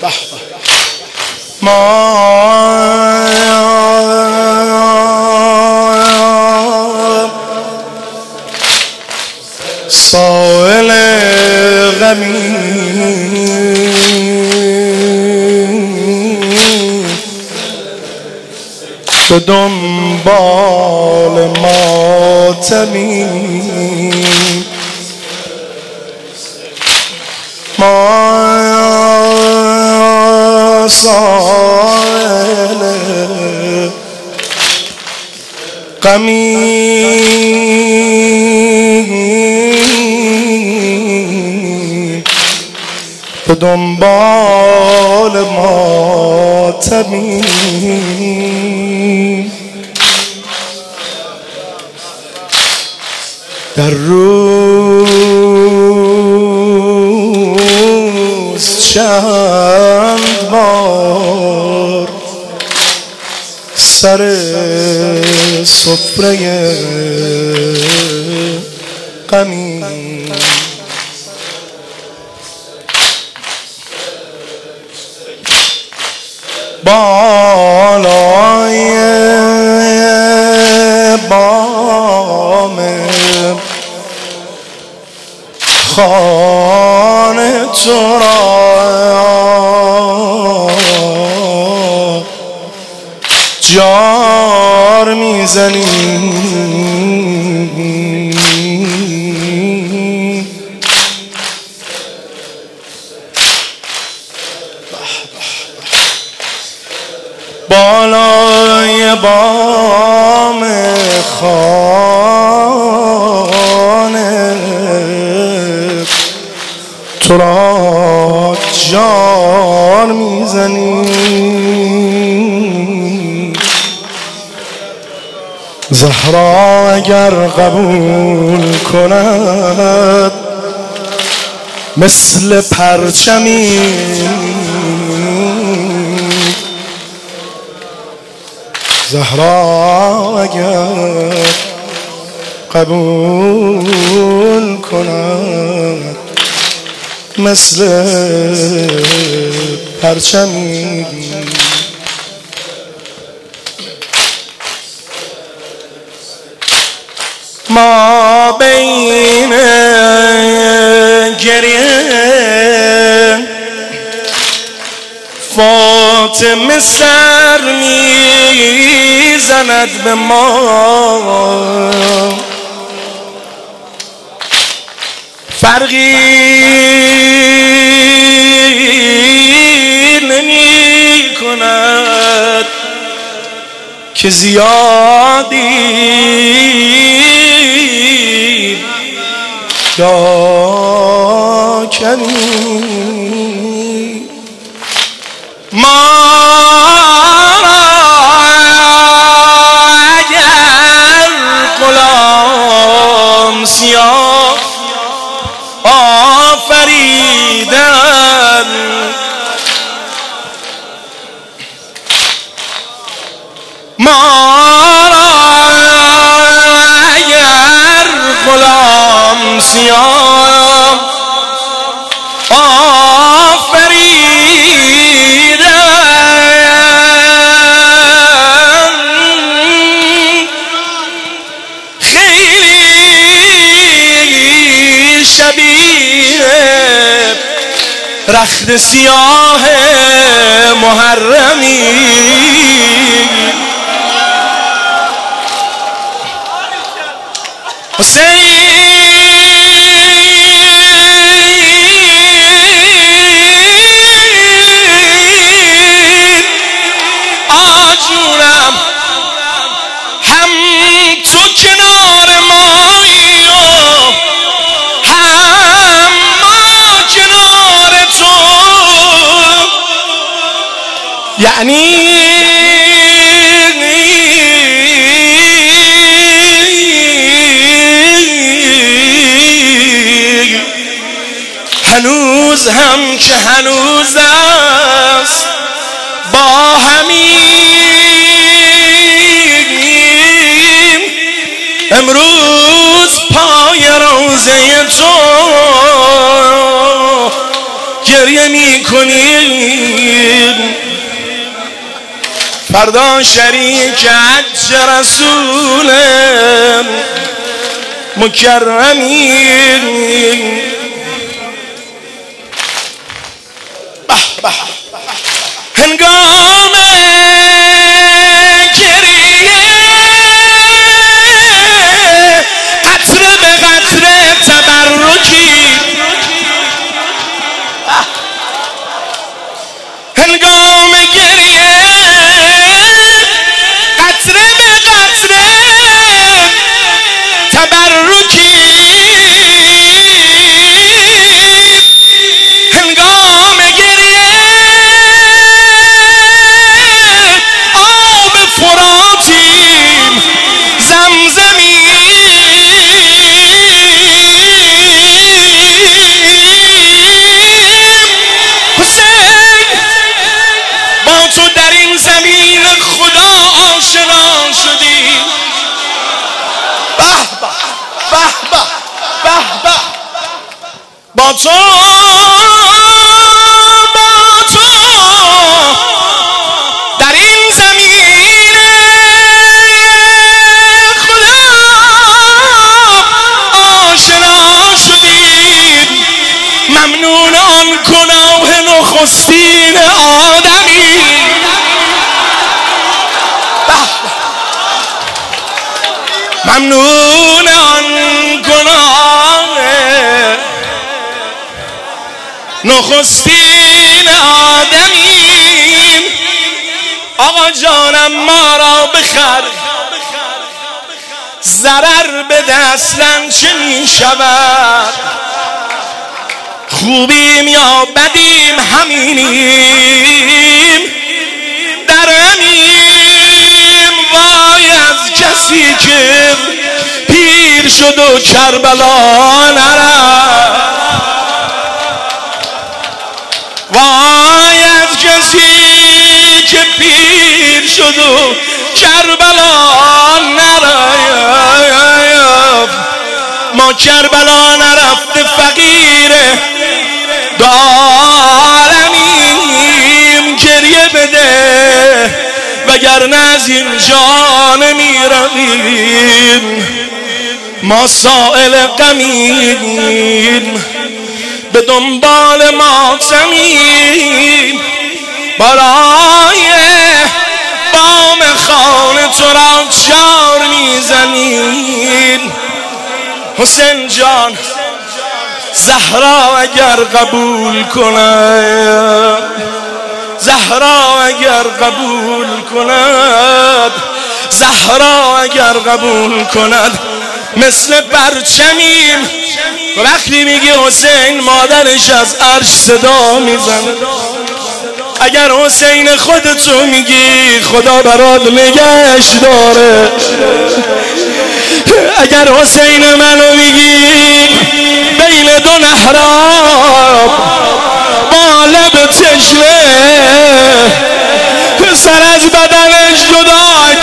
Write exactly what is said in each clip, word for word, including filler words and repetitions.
ما سائل غمی به دنبال ماتمی ما سائل غمی به دنبال ماتمی در روز چند بار سر سفره غمی بالای بام خانه تو را جار میزنی بالای بام خانه تو را جار میزنی زهرا اگر قبول کند مثل پرچمی زهرا اگر قبول کند مثل پرچمی ما بین گریه فاطمه سر میزند به ما فرقی نمی کند که زیادی یا کمی ما اگر غلام سیاه آفریدن ما اگر غلام سیاه آفریدن خیلی شبیه رخت سیاه محرمی حسین آجونم هم تو کنار مایی و هم ما کنار تو یعنی هنوز هم که هنوز است با همین امروز پای روزه تو گریه نمی کنیم فردا شریک حج رسول مکرمین. به به هنگام گریه قطره به قطره تبرکی، هنگام گریه قطره به قطره تبرکی، هنگام گریه آب فراتیم زمزمیم، حسین با تو در این زمین خدا آشنا شدیم. به به به به به با تو با تو در این زمین خدا آشنا شدیم. ممنون آن گناه نخستین آدمی، ممنون آن گناه نخستین آدمیم. آقا جانم ما را بخر، ضرر به دستن چه می شود؟ خوبیم یا بدیم همینیم، در همیم. وای از کسی که پیر شد و کربلا نرفت، وای از کسی که پیر شد و کربلا نرفت. ما کربلا نرفته فقیر دارمیم، گریه بده وگرنه از اینجا نمی رویم. ما سائل غمیم به دنبال ماتمیم، برای بام خانه تو را چار میزنیم. حسین جان زهرا اگر قبول کند، زهرا اگر قبول کند، زهرا اگر قبول کند مثل پرچمیم. وقتی میگی حسین مادرش از عرش صدا میزنه. اگر حسین خودتو میگی خدا برات نگهش داره. اگر حسین منو میگی بین دو نهراب با لب تشنه سر از بدنش جدا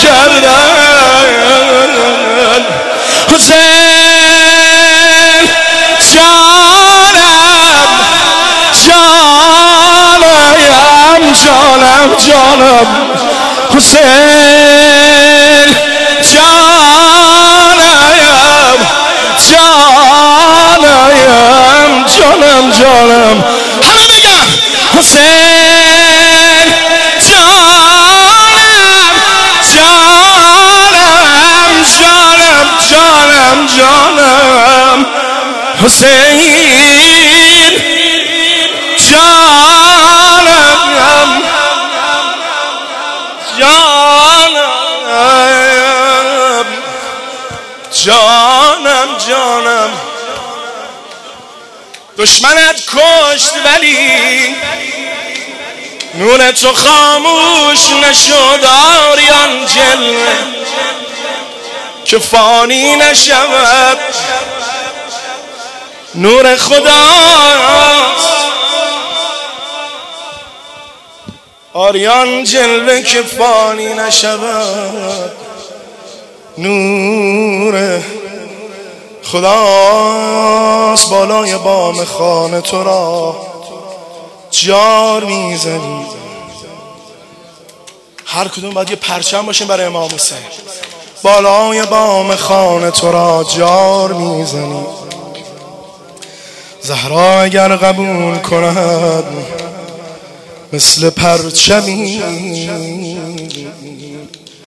کردن. حسین جانم جانم جانم جانم حسین جانم جانم جانم جانم همه بگم حسین جانم جانم جانم جانم جانم حسین جانم جانم جانم جانم. دشمنت کشت ولی نور تو خاموش نشد. آریان جلوه که فانی نشود، نور خداست. آریان جلوه که فانی نشود، نور خداست. بالای بام خانه تو را جار میزنی. هر کدوم باید یه پرچم باشیم برای امام حسین. بالای بام خانه تو را جار میزنی. زهرا اگر قبول کند مثل پرچمی